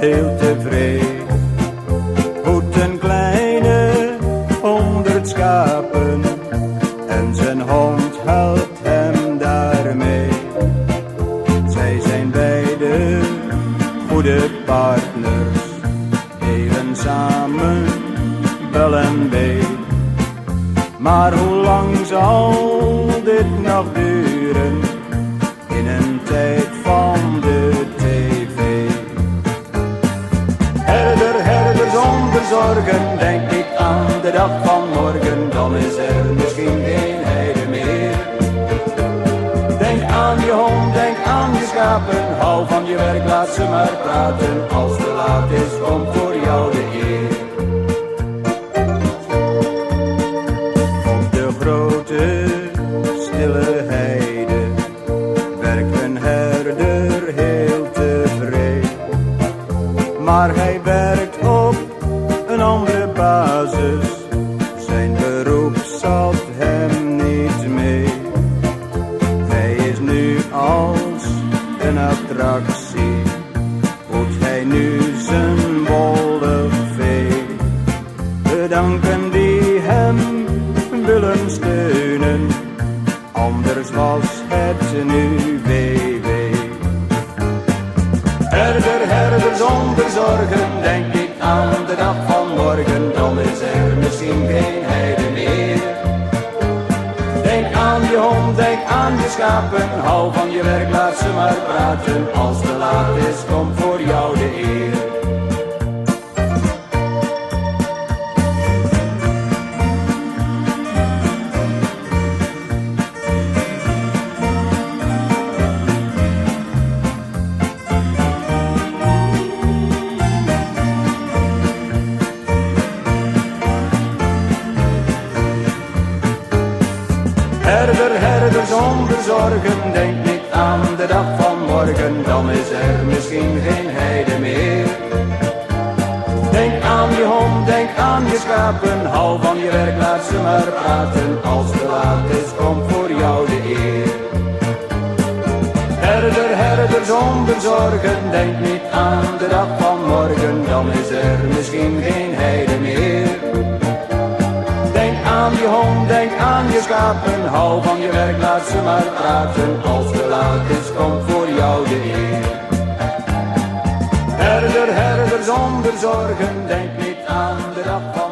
heel tevreden. Hoed een kleine 100 schapen en zijn hond helpt hem daarmee. Zij zijn beide goede partners, delen samen wel en wee. Maar hoe lang zal dit nog duren in een tijd van de tv? Herder, herder zonder zorgen, denk ik aan de dag van morgen, dan is er misschien geen heide meer. Denk aan je hond, denk aan je schapen, hou van je werk, laat ze maar praten. Als het te laat is, komt voor jou de eer. Op de grote, stille heide werkt een herder heel tevreden. Maar hij werkt op een andere basis, zijn beroep zat hem niet mee. Hij is nu als een attractie, voedt hij nu zijn wollig vee. Bedanken die hem willen steunen, anders was het nu WW. Herder, herder zonder zorgen, denk ik aan de dag van morgen, dan is er misschien geen heide meer. Denk aan je hond, denk aan je schapen, hou van je werk, laat ze maar praten. Als het te laat is, komt voor jou de eer. Herder, herder zonder zorgen, denk niet aan de dag van morgen, dan is er misschien geen heide meer. Denk aan je hond, denk aan je schapen, hou van je werk, laat ze maar praten. Als het te laat is, komt voor jou de eer. Herder, herder zonder zorgen, denk niet aan de dag van morgen, dan is er misschien geen heide meer. Denk aan je hond, denk aan je schapen, hou van je werk, laat ze maar praten. Als het te laat is, komt voor jou de eer. Herder, herder zonder zorgen, denk niet aan de dag van